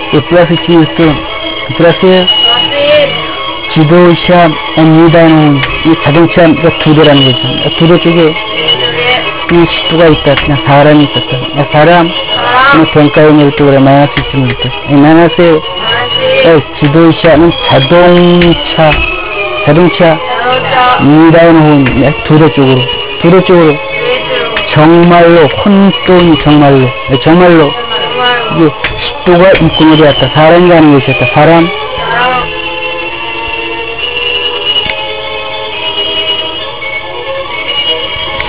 이 플러스 치유스 플러스 지도차 미다는 이 자동차 두 대라는 거죠. 두 대 쪽에 그냥 식도가 있다. 그냥 사람이 있었다. 사람 그냥 뱅가에 내릴 때 그래 마이너스 있으면 있다. 이 마이너스 지도차는 자동차 미다는 두 대 쪽으로 정말로 혼돈이 정말로 이게 식도가 있고 내려왔다. 사람이 가는 것이었다. 사람